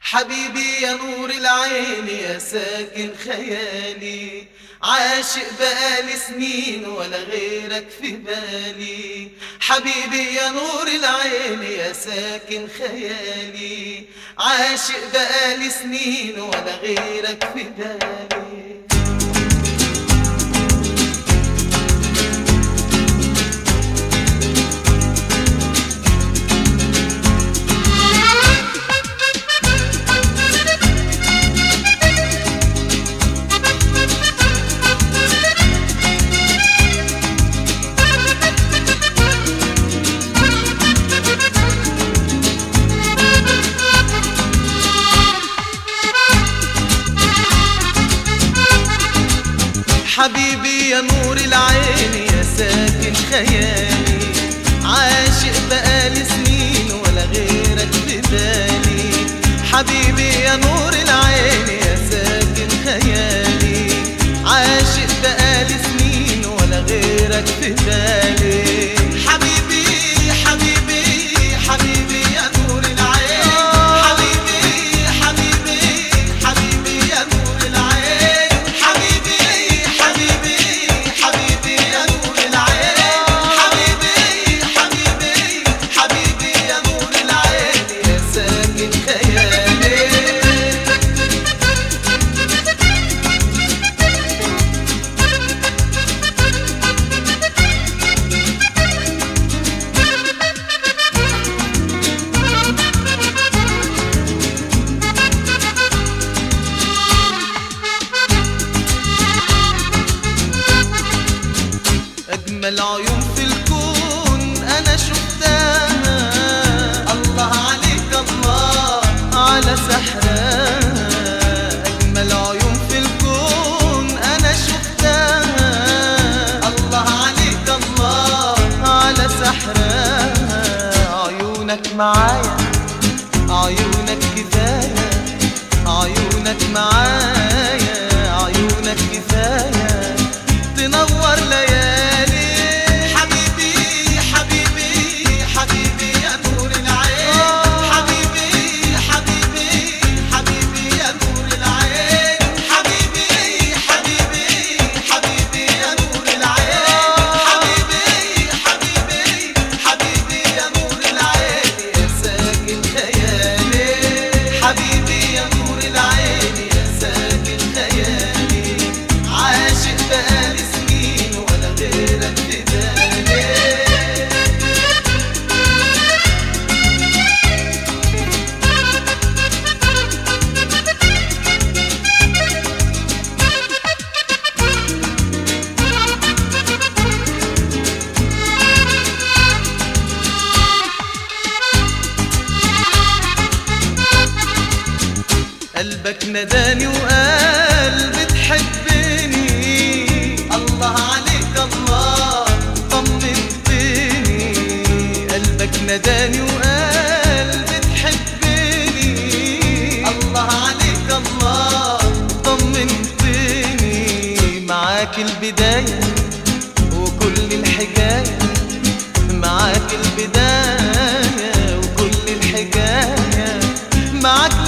حبيبي يا نور العين يا ساكن خيالي، عاشق بقالي سنين ولا غيرك في بالي. حبيبي يا نور العين يا ساكن خيالي، عاشق بقالي سنين ولا غيرك في بالي. حبيبي يا نور العين يا ساكن خيالي، عاشق بقالي سنين ولا غيرك في بالي. حبيبي يا نور العين يا ساكن خيالي، عاشق بقالي سنين ولا غيرك في بالي. حبيبي حبيبي حبيبي يا نور العين، حبيبي حبيبي حبيبي يا نور العين، حبيبي حبيبي حبيبي يا نور العين، حبيبي حبيبي حبيبي يا نور العين يا ساكن خيالي. أجمل عيون في الكون أنا شفتها، الله عليك الله على سحرها. أجمل عيون في الكون أنا شفتها، الله عليك الله على سحرها. عيونك معايا عيونك كفاية، عيونك معايا عيونك كفاية تنور ليالي. حبيبي حبيبي حبيبي يا نور العين، حبيبي حبيبي حبيبي يا نور العين، حبيبي حبيبي حبيبي يا نور العين، حبيبي حبيبي حبيبي يا نور العين يا ساكن خيالي. حبيبي يا نور العين يا ساكن خيالي، عاشق بقالي سنين ولا غيرك في بالي. قلبك نداني وقال بتحبني، الله عليك الله طمنتني. قلبك نداني وقال بتحبني، الله عليك الله طمنتني. معاك البداية وكل الحكاية، معاك البداية وكل الحكاية، معاك